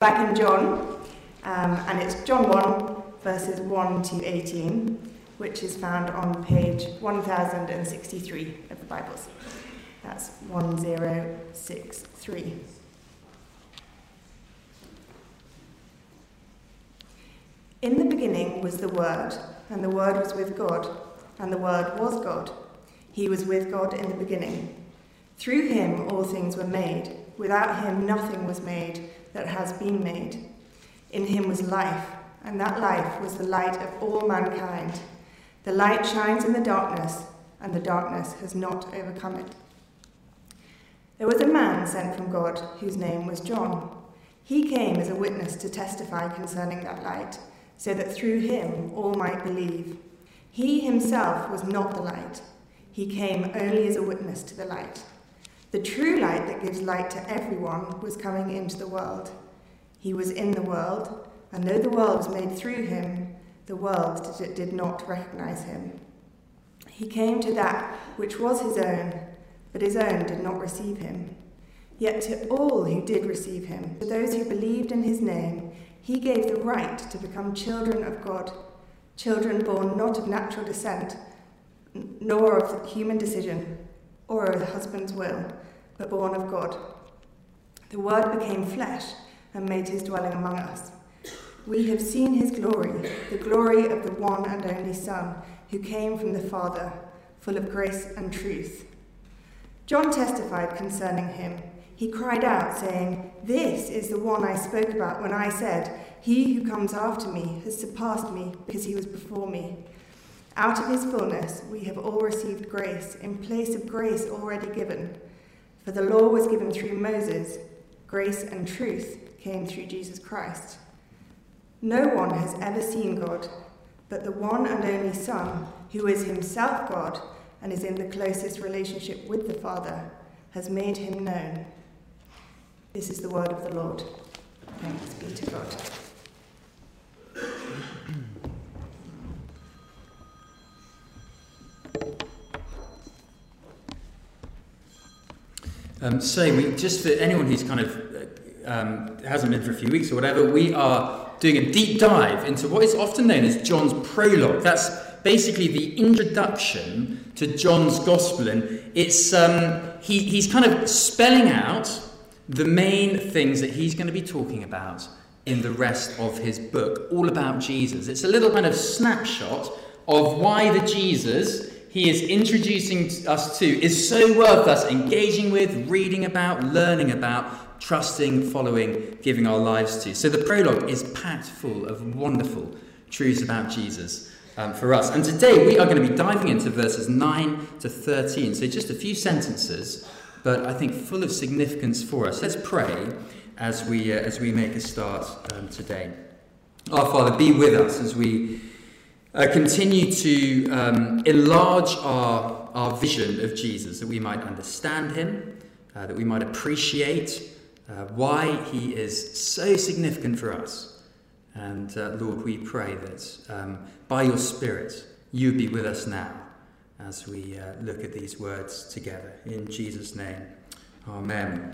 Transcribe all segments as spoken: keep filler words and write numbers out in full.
Back in John, um, and it's John one, verses one to eighteen, which is found on page one thousand sixty-three of the Bibles. That's one thousand sixty-three. In the beginning was the Word, and the Word was with God, and the Word was God. He was with God in the beginning. Through him all things were made. Without him nothing was made that has been made. In him was life, and that life was the light of all mankind. The light shines in the darkness, and the darkness has not overcome it. There was a man sent from God, whose name was John. He came as a witness to testify concerning that light, so that through him all might believe. He himself was not the light. He came only as a witness to the light. The true light that gives light to everyone was coming into the world. He was in the world, and though the world was made through him, the world did not recognize him. He came to that which was his own, but his own did not receive him. Yet to all who did receive him, to those who believed in his name, he gave the right to become children of God, children born not of natural descent, nor of human decision, or of the husband's will, but born of God. The Word became flesh and made his dwelling among us. We have seen his glory, the glory of the one and only Son, who came from the Father, full of grace and truth. John testified concerning him. He cried out, saying, "This is the one I spoke about when I said, 'He who comes after me has surpassed me because he was before me.' Out of his fullness we have all received grace in place of grace already given. For the law was given through Moses, grace and truth came through Jesus Christ. No one has ever seen God, but the one and only Son, who is himself God and is in the closest relationship with the Father, has made him known." This is the word of the Lord. Thanks be to God. Um, so, we, just for anyone who's kind of um, hasn't been for a few weeks or whatever, we are doing a deep dive into what is often known as John's prologue. That's basically the introduction to John's Gospel, and it's um, he, he's kind of spelling out the main things that he's going to be talking about in the rest of his book, all about Jesus. It's a little kind of snapshot of why the Jesus he is introducing us to is so worth us engaging with, reading about, learning about, trusting, following, giving our lives to. So the prologue is packed full of wonderful truths about Jesus um, for us. And today we are going to be diving into verses nine to thirteen. So just a few sentences, but I think full of significance for us. Let's pray as we uh, as we make a start um, today. Our Father, be with us as we Uh, continue to um, enlarge our, our vision of Jesus, that we might understand him, uh, that we might appreciate uh, why he is so significant for us. And uh, Lord, we pray that um, by your Spirit, you would be with us now as we uh, look at these words together. In Jesus' name, amen.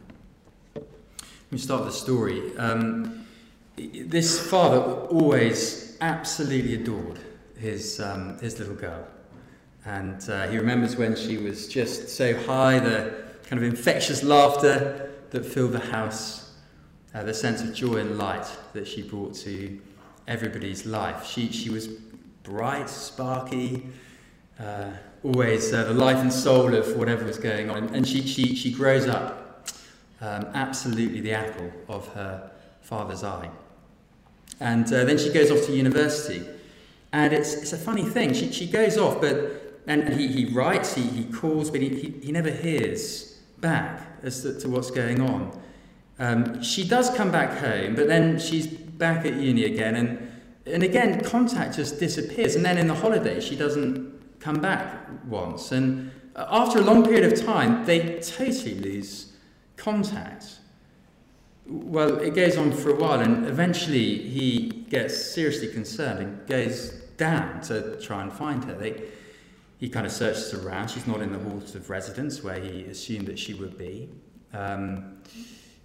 Let me start the story. Um, this father always absolutely adored his um, his little girl, and uh, he remembers when she was just so high, the kind of infectious laughter that filled the house, uh, the sense of joy and light that she brought to everybody's life. She she was bright, sparky, uh, always uh, the life and soul of whatever was going on, and she she she grows up um, absolutely the apple of her father's eye. And uh, then she goes off to university, and it's it's a funny thing. She she goes off, but and he, he writes, he he calls, but he, he, he never hears back as to, to what's going on. Um, she does come back home, but then she's back at uni again, and and again contact just disappears. And then in the holidays, she doesn't come back once, and after a long period of time, they totally lose contact. Well, it goes on for a while, and eventually he gets seriously concerned and goes down to try and find her. They, he kind of searches around. She's not in the halls of residence where he assumed that she would be. Um,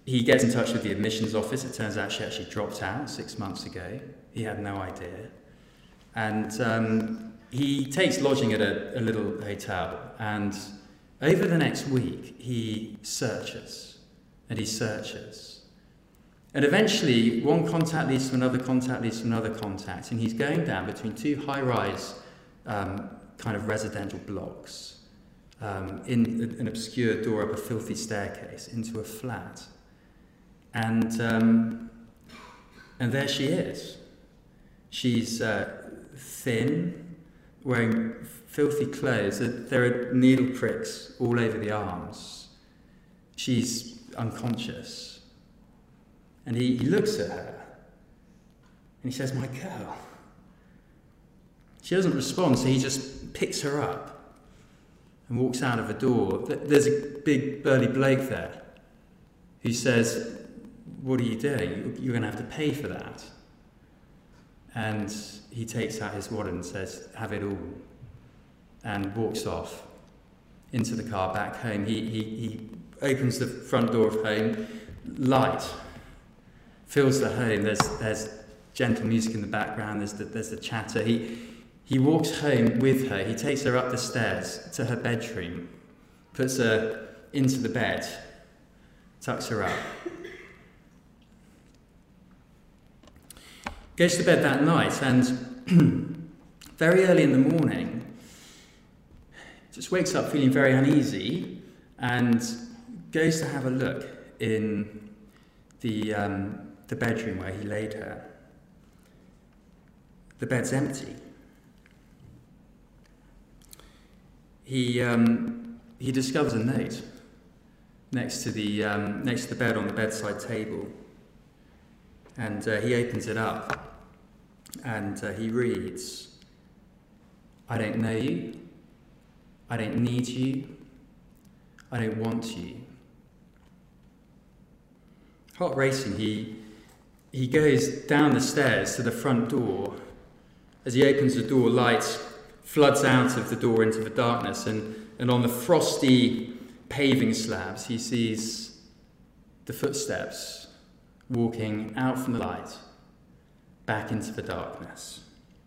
he gets in touch with the admissions office. It turns out she actually dropped out six months ago. He had no idea. And um, he takes lodging at a, a little hotel. And over the next week, he searches and he searches. And eventually, one contact leads to another contact leads to another contact. And he's going down between two high-rise um, kind of residential blocks um, in an obscure door up a filthy staircase into a flat. And um, and there she is. She's uh, thin, wearing filthy clothes. There are needle pricks all over the arms. She's unconscious. And he, he looks at her and he says, "My girl." She doesn't respond, so he just picks her up and walks out of the door. There's a big burly bloke there who says, "What are you doing? You're going to have to pay for that." And he takes out his wallet and says, "Have it all," and walks off into the car back home. He, he, he opens the front door of home. Light fills the home. There's, there's gentle music in the background. There's the, there's the chatter. He, he walks home with her. He takes her up the stairs to her bedroom, puts her into the bed, tucks her up. Goes to bed that night, and very early in the morning, just wakes up feeling very uneasy, and goes to have a look in the um, the bedroom where he laid her. The bed's empty. He um, he discovers a note next to the um, next to the bed on the bedside table. And uh, he opens it up, and uh, he reads, "I don't know you, I don't need you, I don't want you." Heart racing, he, he goes down the stairs to the front door. As he opens the door, light floods out of the door into the darkness, and, and on the frosty paving slabs, he sees the footsteps walking out from the light, back into the darkness.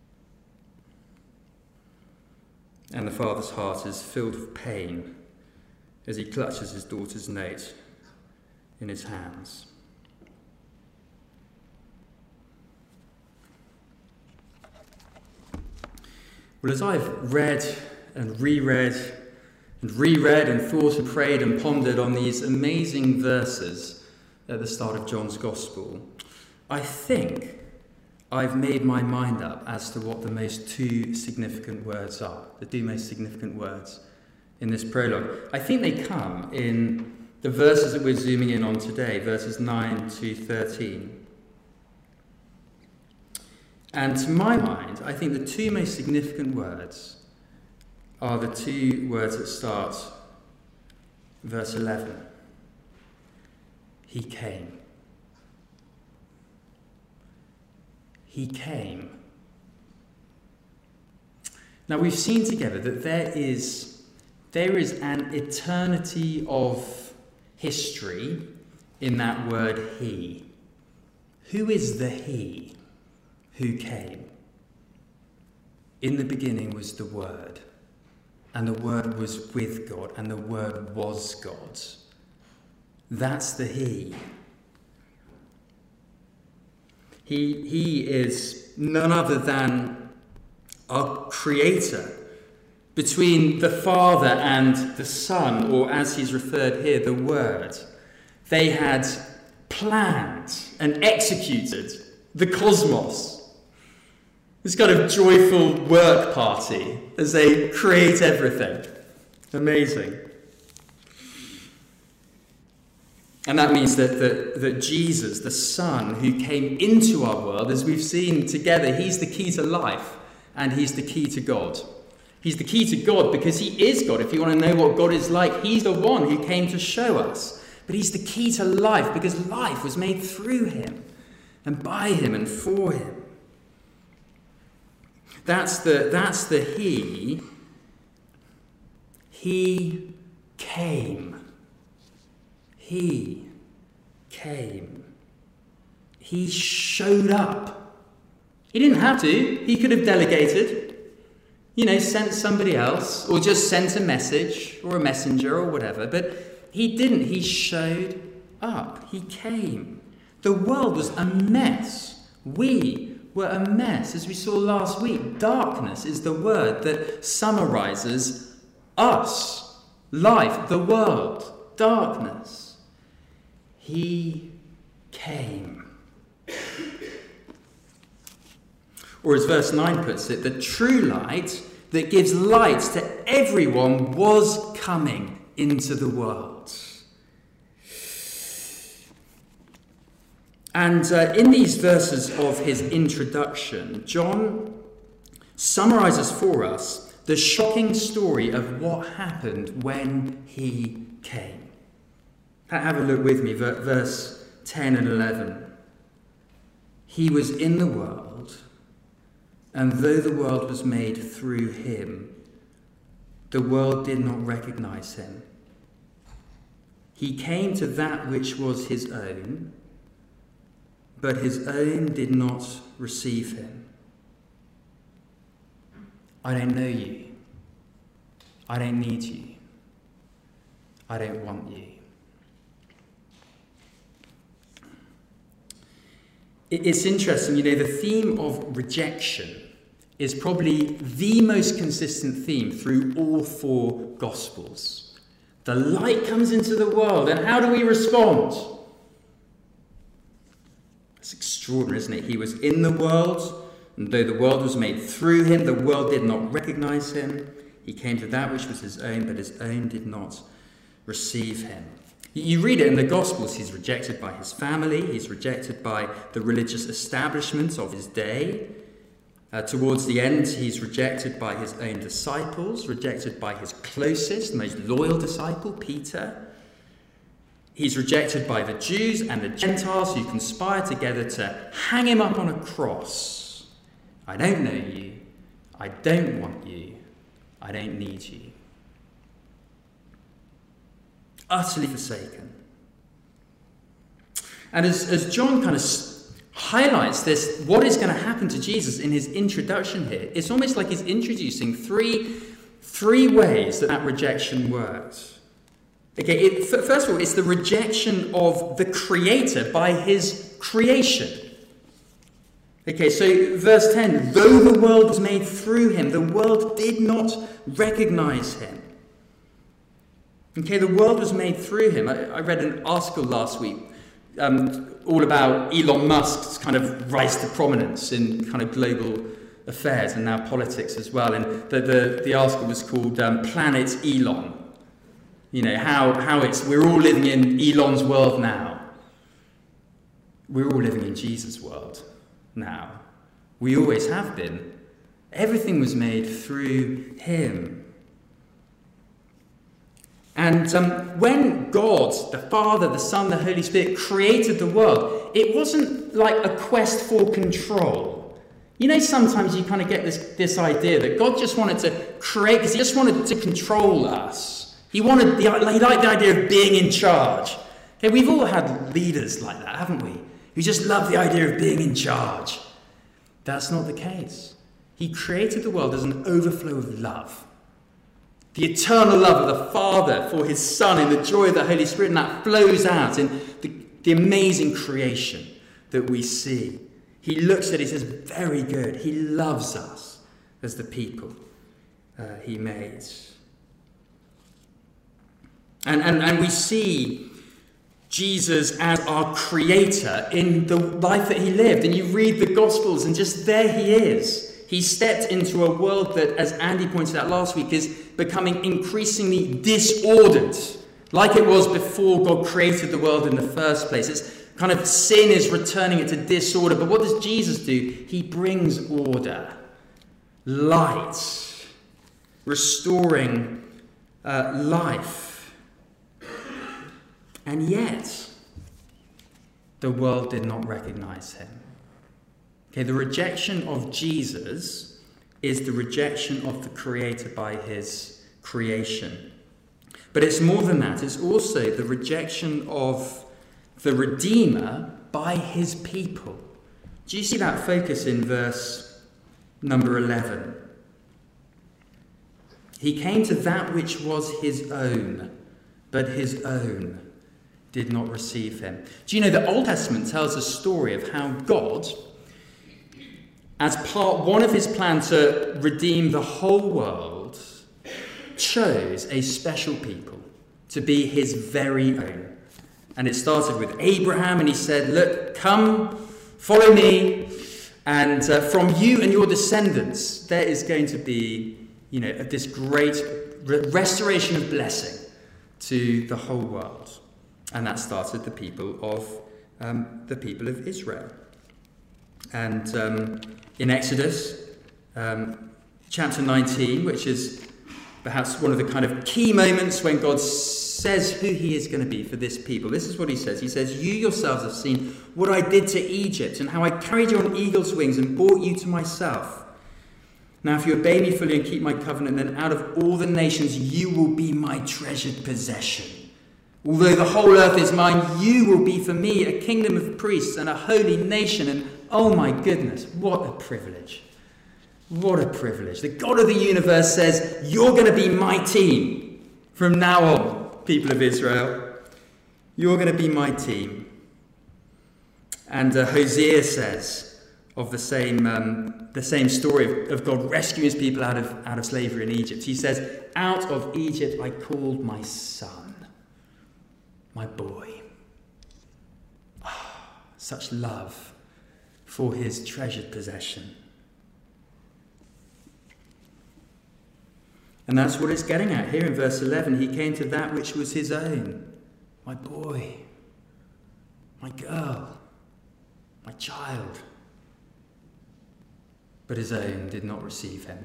And the father's heart is filled with pain as he clutches his daughter's note in his hands. Well, as I've read and reread and reread and thought and prayed and pondered on these amazing verses at the start of John's Gospel, I think I've made my mind up as to what the most two significant words are, the two most significant words in this prologue. I think they come in the verses that we're zooming in on today, verses nine to thirteen. And to my mind, I think the two most significant words are the two words that start verse eleven. He came. He came. Now we've seen together that there is, there is an eternity of history in that word he. Who is the he who came? In the beginning was the Word, and the Word was with God, and the Word was God. That's the he. He, he is none other than our creator. Between the Father and the Son, or as he's referred here, the Word, they had planned and executed the cosmos. This kind of joyful work party as they create everything. Amazing. And that means that, that, that Jesus, the Son, who came into our world, as we've seen together, he's the key to life and he's the key to God. He's the key to God because he is God. If you want to know what God is like, he's the one who came to show us. But he's the key to life because life was made through him and by him and for him. That's the, that's the he. He came. He came. He showed up. He didn't have to. He could have delegated, you know, sent somebody else, or just sent a message or a messenger or whatever. But he didn't. He showed up. He came. The world was a mess. We were a mess. As we saw last week, darkness is the word that summarizes us. Life, the world, darkness. He came. Or as verse nine puts it, the true light that gives light to everyone was coming into the world. And uh, in these verses of his introduction, John summarizes for us the shocking story of what happened when he came. Have a look with me, verse ten and eleven. He was in the world, and though the world was made through him, the world did not recognize him. He came to that which was his own, but his own did not receive him. I don't know you. I don't need you. I don't want you. It's interesting, you know, the theme of rejection is probably the most consistent theme through all four Gospels. The light comes into the world, and how do we respond? It's extraordinary, isn't it? He was in the world, and though the world was made through him, the world did not recognize him. He came to that which was his own, but his own did not receive him. You read it in the Gospels, he's rejected by his family, he's rejected by the religious establishments of his day. Uh, towards the end, he's rejected by his own disciples, rejected by his closest, most loyal disciple, Peter. He's rejected by the Jews and the Gentiles who conspire together to hang him up on a cross. I don't know you. I don't want you. I don't need you. Utterly forsaken. And as, as John kind of highlights this, what is going to happen to Jesus in his introduction here, it's almost like he's introducing three, three ways that that rejection works. Okay, it, first of all, it's the rejection of the Creator by his creation. Okay, so verse ten, though the world was made through him, the world did not recognize him. Okay, the world was made through him. I, I read an article last week um, all about Elon Musk's kind of rise to prominence in kind of global affairs and now politics as well. And the the, the article was called um, Planet Elon. You know, how, how it's, we're all living in Elon's world now. We're all living in Jesus' world now. We always have been. Everything was made through him. And um, when God, the Father, the Son, the Holy Spirit created the world, it wasn't like a quest for control. You know, sometimes you kind of get this, this idea that God just wanted to create, because he just wanted to control us. He wanted the, he liked the idea of being in charge. Okay, we've all had leaders like that, haven't we? Who just love the idea of being in charge. That's not the case. He created the world as an overflow of love. The eternal love of the Father for his Son in the joy of the Holy Spirit, and that flows out in the, the amazing creation that we see. He looks at it, he says, very good. He loves us as the people uh, he made. And, and, and we see Jesus as our creator in the life that he lived. And you read the Gospels and just there he is. He stepped into a world that, as Andy pointed out last week, is becoming increasingly disordered, like it was before God created the world in the first place. It's kind of sin is returning it to disorder. But what does Jesus do? He brings order, light, restoring uh, life. And yet, the world did not recognize him. Okay, the rejection of Jesus is the rejection of the Creator by his creation. But it's more than that. It's also the rejection of the Redeemer by his people. Do you see that focus in verse number eleven? He came to that which was his own, but his own did not receive him. Do you know the Old Testament tells a story of how God, as part one of his plan to redeem the whole world, chose a special people to be his very own. And it started with Abraham, and he said, look, come, follow me, and uh, from you and your descendants, there is going to be, you know, this great re- restoration of blessing to the whole world. And that started the people of um, the people of Israel. And um, in Exodus um, chapter nineteen, which is perhaps one of the kind of key moments when God says who he is going to be for this people. This is what he says. He says, you yourselves have seen what I did to Egypt and how I carried you on eagle's wings and brought you to myself. Now, if you obey me fully and keep my covenant, then out of all the nations you will be my treasured possession. Although the whole earth is mine, you will be for me a kingdom of priests and a holy nation. And oh my goodness, what a privilege. What a privilege. The God of the universe says, you're going to be my team from now on, people of Israel. You're going to be my team. And uh, Hosea says of the same um, the same story of, of God rescuing his people out of, out of slavery in Egypt. He says, out of Egypt I called my son, my boy. Oh, such love for his treasured possession. And that's what it's getting at here in verse eleven. He came to that which was his own. My boy, my girl, my child. But his own did not receive him.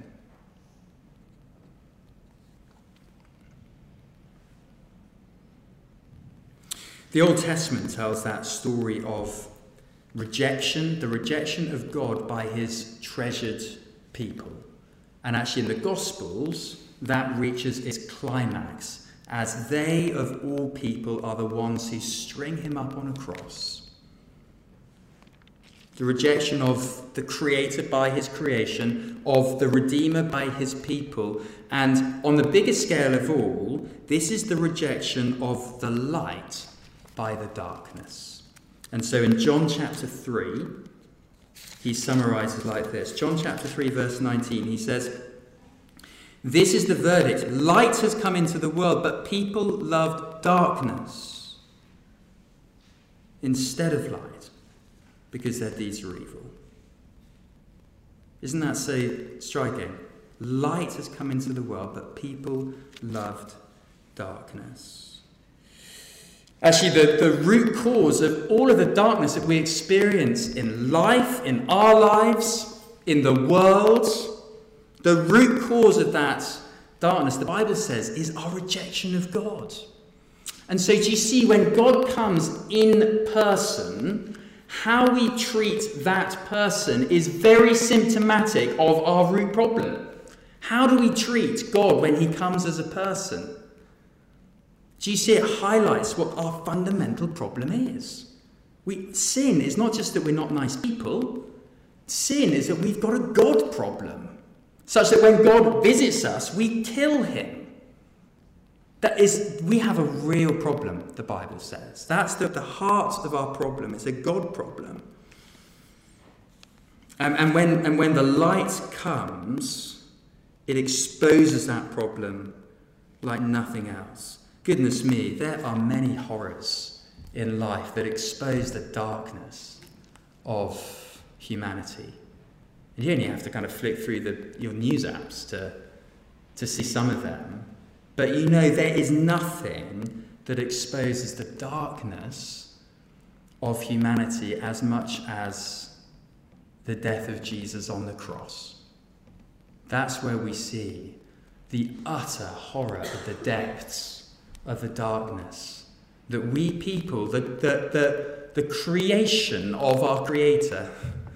The Old Testament tells that story of rejection, the rejection of God by his treasured people. And actually in the Gospels, that reaches its climax as they of all people are the ones who string him up on a cross. The rejection of the Creator by his creation, of the Redeemer by his people, and on the biggest scale of all, this is the rejection of the light by the darkness. And so in John chapter three, he summarizes like this. John chapter three, verse nineteen, he says, this is the verdict. Light has come into the world, but people loved darkness instead of light, because their deeds are evil. Isn't that so striking? Light has come into the world, but people loved darkness. Actually, the, the root cause of all of the darkness that we experience in life, in our lives, in the world, the root cause of that darkness, the Bible says, is our rejection of God. And so do you see, when God comes in person, how we treat that person is very symptomatic of our root problem. How do we treat God when he comes as a person? Do you see, it highlights what our fundamental problem is. We, sin is not just that we're not nice people. Sin is that we've got a God problem, such that when God visits us, we kill him. That is, we have a real problem, the Bible says. That's the, the heart of our problem. It's a God problem. Um, and, when, and when the light comes, it exposes that problem like nothing else. Goodness me, there are many horrors in life that expose the darkness of humanity. And you only have to kind of flick through the, your news apps to, to see some of them. But you know, there is nothing that exposes the darkness of humanity as much as the death of Jesus on the cross. That's where we see the utter horror of the depths of the darkness that we people, the, the, the, the creation of our Creator,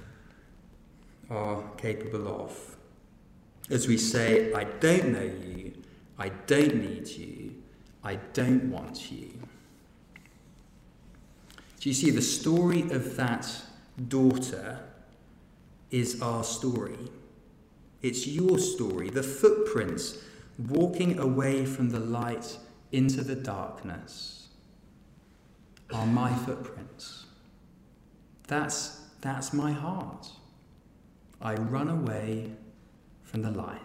are capable of. As we say, I don't know you, I don't need you, I don't want you. Do you see, the story of that daughter is our story. It's your story. The footprints walking away from the light into the darkness are my footprints. That's, that's my heart. I run away from the light.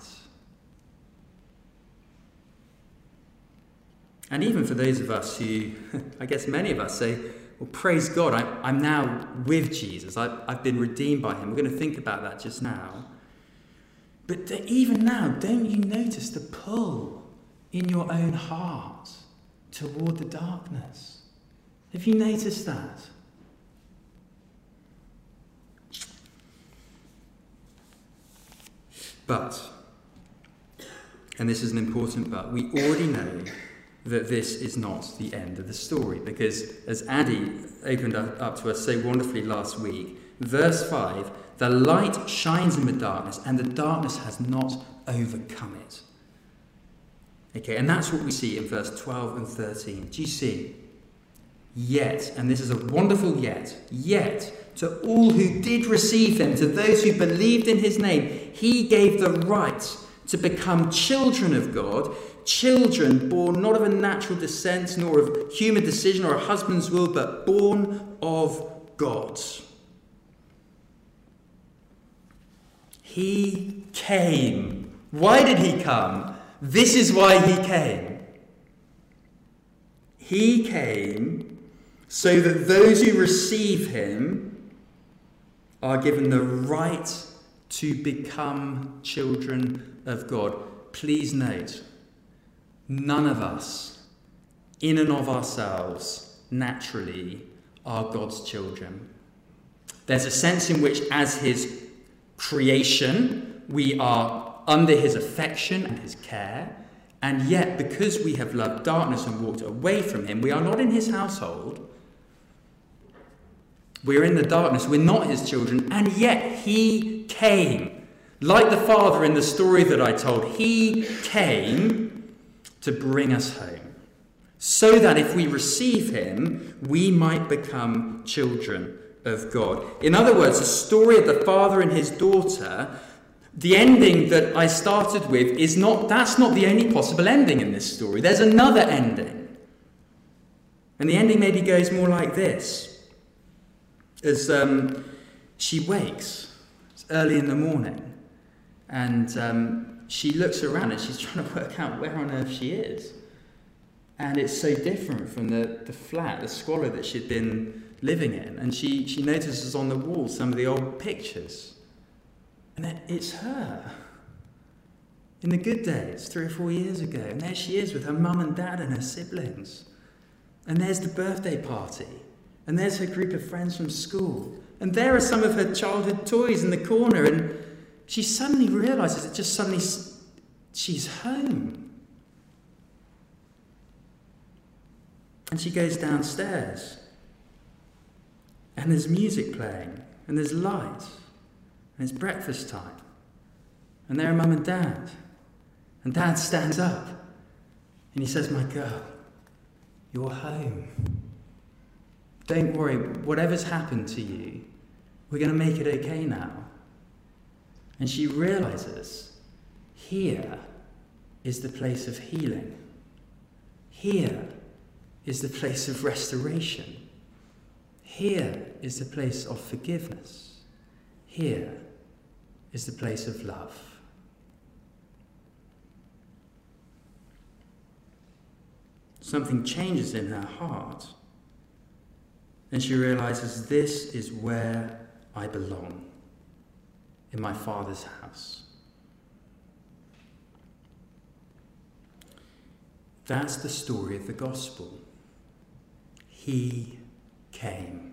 And even for those of us who, I guess many of us say, well, praise God, I'm, I'm now with Jesus. I've, I've been redeemed by him. We're going to think about that just now. But even now, don't you notice the pull in your own heart toward the darkness? Have you noticed that? But, and this is an important but, we already know that this is not the end of the story, because as Andy opened up, up to us so wonderfully last week, verse five, the light shines in the darkness and the darkness has not overcome it. Okay, and that's what we see in verse twelve and thirteen. Do you see? Yet, and this is a wonderful yet, yet to all who did receive him, to those who believed in his name, he gave the right to become children of God, children born not of a natural descent, nor of human decision or a husband's will, but born of God. He came. Why did he come? This is why he came. He came so that those who receive him are given the right to become children of God. Please note, none of us, in and of ourselves, naturally, are God's children. There's a sense in which, as his creation, we are under his affection and his care, and yet, because we have loved darkness and walked away from him, we are not in his household. We're in the darkness, we're not his children, and yet he came. Like the father in the story that I told, he came to bring us home, so that if we receive him, we might become children of God. In other words, the story of the father and his daughter, the ending that I started with is not, that's not the only possible ending in this story. There's another ending. And the ending maybe goes more like this. As um, she wakes, it's early in the morning, and um, she looks around and she's trying to work out where on earth she is. And it's so different from the, the flat, the squalor that she'd been living in. And she, she notices on the wall some of the old pictures. And then it's her. In the good days, three or four years ago. And there she is with her mum and dad and her siblings. And there's the birthday party. And there's her group of friends from school. And there are some of her childhood toys in the corner. And she suddenly realises that just suddenly she's home. And she goes downstairs. And there's music playing. And there's light. And it's breakfast time. And there are mum and dad. And dad stands up. And he says, "My girl, you're home. Don't worry, whatever's happened to you, we're going to make it okay now." And she realizes, here is the place of healing. Here is the place of restoration. Here is the place of forgiveness. Here is the place of love. Something changes in her heart. And she realizes, this is where I belong, in my Father's house. That's the story of the gospel. He came.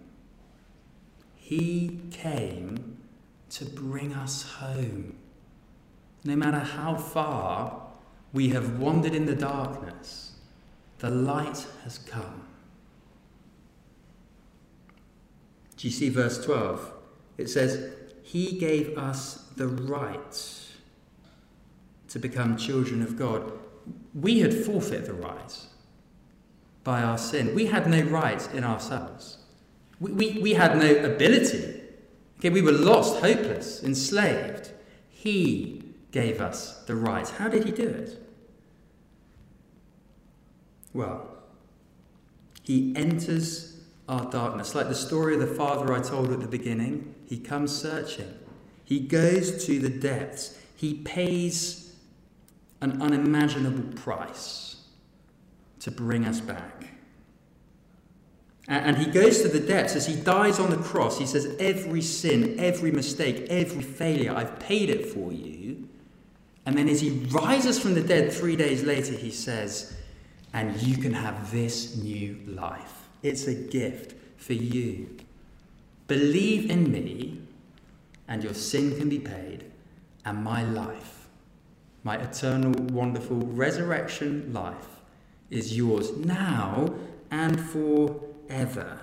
He came to bring us home. No matter how far we have wandered in the darkness, the light has come. Do you see verse twelve? It says, he gave us the right to become children of God. We had forfeited the right by our sin. We had no right in ourselves. We, we, we had no ability. Okay, we were lost, hopeless, enslaved. He gave us the right. How did he do it? Well, he enters our darkness. Like the story of the father I told at the beginning, he comes searching. He goes to the depths. He pays an unimaginable price to bring us back. And he goes to the depths. As he dies on the cross, he says, every sin, every mistake, every failure, I've paid it for you. And then as he rises from the dead three days later, he says, and you can have this new life. It's a gift for you. Believe in me, and your sin can be paid, and my life, my eternal, wonderful resurrection life, is yours now and forever.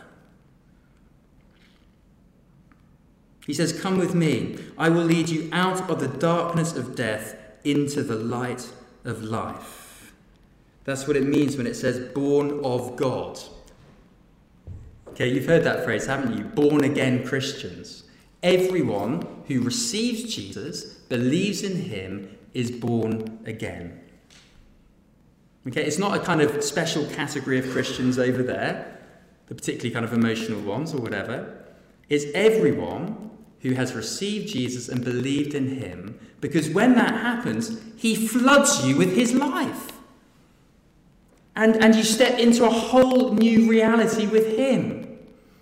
He says, come with me. I will lead you out of the darkness of death into the light of life. That's what it means when it says born of God. Okay, you've heard that phrase, haven't you? Born again Christians. Everyone who receives Jesus, believes in him, is born again. Okay, it's not a kind of special category of Christians over there, the particularly kind of emotional ones or whatever. It's everyone who has received Jesus and believed in him, because when that happens, he floods you with his life. And, and you step into a whole new reality with him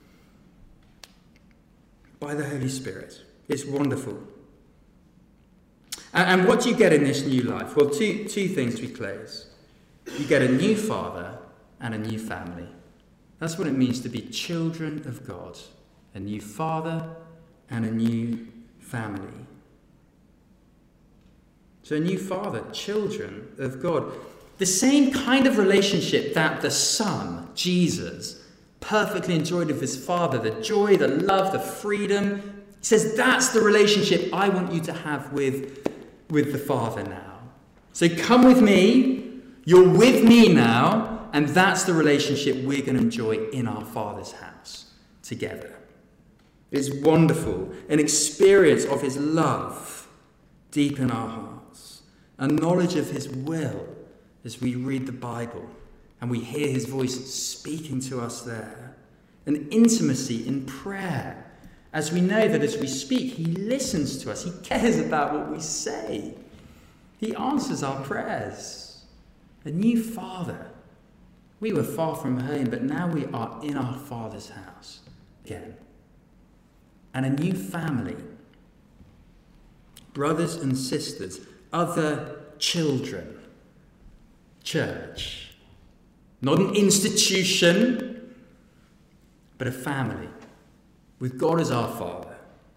by the Holy Spirit. It's wonderful. And, and what do you get in this new life? Well, two, two things to close. You get a new father and a new family. That's what it means to be children of God. A new father and a new family. So a new father, children of God. The same kind of relationship that the Son, Jesus, perfectly enjoyed with his Father. The joy, the love, the freedom. He says that's the relationship I want you to have with, with the Father now. So come with me. You're with me now. And that's the relationship we're going to enjoy in our Father's house together. It's wonderful. An experience of his love deep in our hearts. A knowledge of his will as we read the Bible and we hear his voice speaking to us there. An intimacy in prayer as we know that as we speak, he listens to us. He cares about what we say. He answers our prayers. A new father. We were far from home, but now we are in our Father's house again. And a new family. Brothers and sisters, other children. Church. Not an institution, but a family. With God as our Father.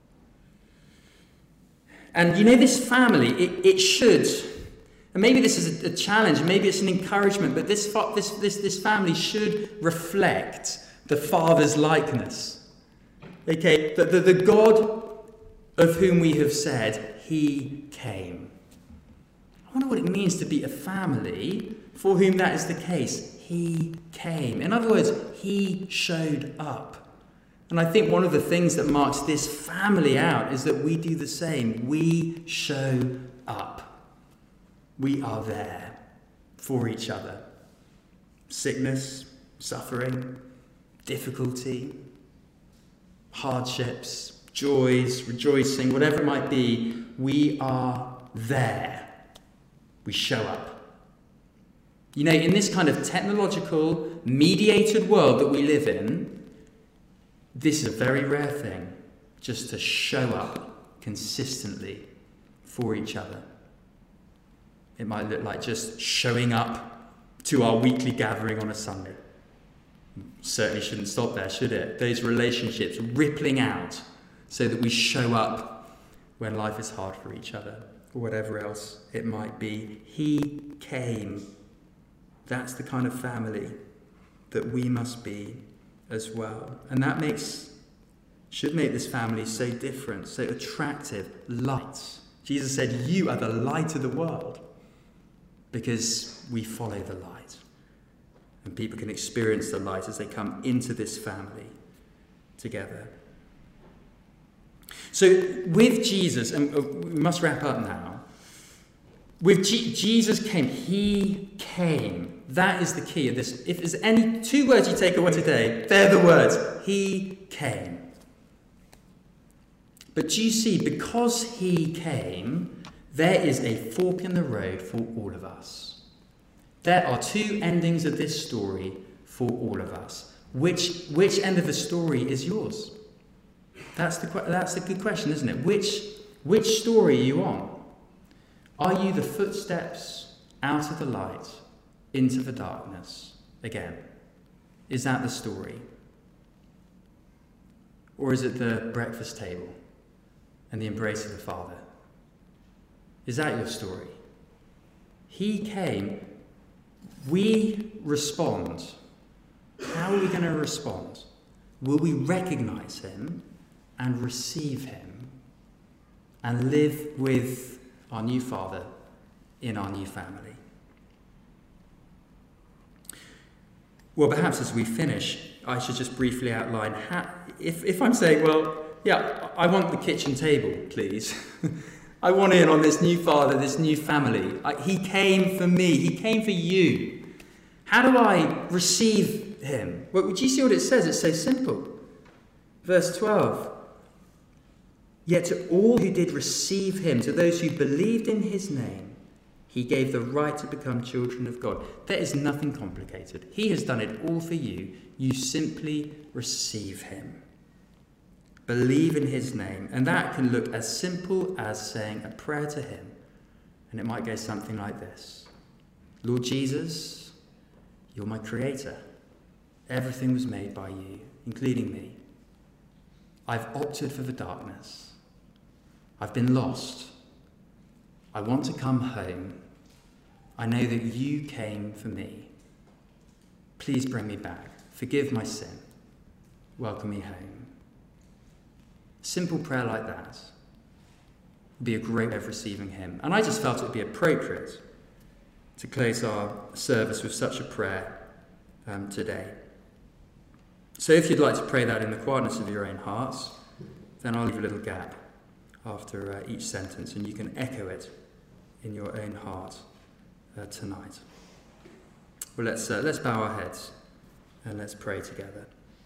And you know, this family, it, it should, and maybe this is a, a challenge, maybe it's an encouragement, but this, this, this, this family should reflect the Father's likeness. Okay, the, the, the God of whom we have said, he came. I wonder what it means to be a family for whom that is the case. He came. In other words, he showed up. And I think one of the things that marks this family out is that we do the same. We show up. We are there for each other. Sickness, suffering, difficulty, hardships, joys, rejoicing, whatever it might be, we are there. We show up. You know, in this kind of technological, mediated world that we live in, this is a very rare thing, just to show up consistently for each other. It might look like just showing up to our weekly gathering on a Sunday. Certainly shouldn't stop there, should it? Those relationships rippling out so that we show up when life is hard for each other, or whatever else it might be. He came. That's the kind of family that we must be as well. And that makes, should make this family so different, so attractive. Light. Jesus said, you are the light of the world, because we follow the light. And people can experience the light as they come into this family together. So with Jesus, and we must wrap up now, with G- Jesus came, he came. That is the key of this. If there's any two words you take away today, they're the words, he came. But do you see, because he came, there is a fork in the road for all of us. There are two endings of this story for all of us. Which, which end of the story is yours? That's the, that's the good question, isn't it? Which, which story are you on? Are you the footsteps out of the light into the darkness again? Is that the story? Or is it the breakfast table and the embrace of the Father? Is that your story? He came. We respond. How are we going to respond? Will we recognize him and receive him and live with our new Father in our new family? Well, perhaps as we finish, I should just briefly outline how, if, if I'm saying, well, yeah, I want the kitchen table, please. I want in on this new Father, this new family. I, he came for me. He came for you. How do I receive him? Well, do you see what it says? It's so simple. Verse twelve. Yet to all who did receive him, to those who believed in his name, he gave the right to become children of God. There is nothing complicated. He has done it all for you. You simply receive him. Believe in his name. And that can look as simple as saying a prayer to him. And it might go something like this. Lord Jesus, you're my creator. Everything was made by you, including me. I've opted for the darkness. I've been lost. I want to come home. I know that you came for me. Please bring me back. Forgive my sin. Welcome me home. Simple prayer like that would be a great way of receiving him. And I just felt it would be appropriate to close our service with such a prayer um, today. So if you'd like to pray that in the quietness of your own hearts, then I'll leave a little gap after uh, each sentence, and you can echo it in your own heart uh, tonight. Well, let's uh, let's bow our heads and let's pray together.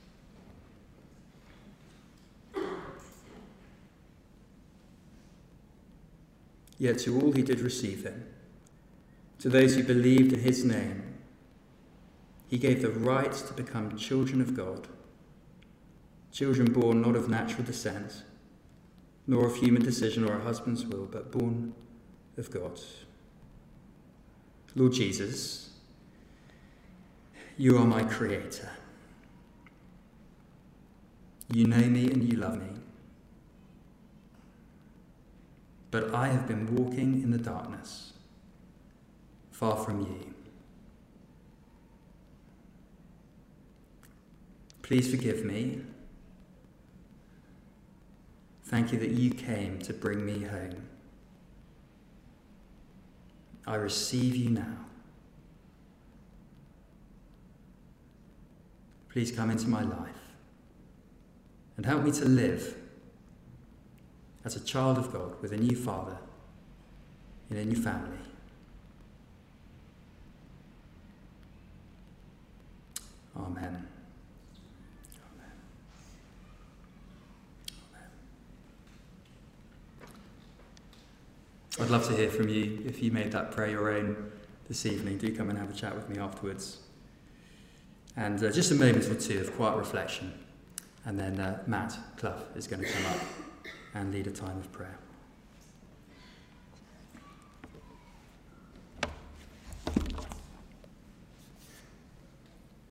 Yet to all who did receive him, to those who believed in his name, he gave the right to become children of God, children born not of natural descent, nor of human decision or a husband's will, but born of God. Lord Jesus, you are my creator. You know me and you love me. But I have been walking in the darkness, far from you. Please forgive me. Thank you that you came to bring me home. I receive you now. Please come into my life and help me to live as a child of God with a new Father in a new family. Amen. I'd love to hear from you. If you made that prayer your own this evening, do come and have a chat with me afterwards. And uh, just a moment or two of quiet reflection. And then uh, Matt Clough is going to come up and lead a time of prayer.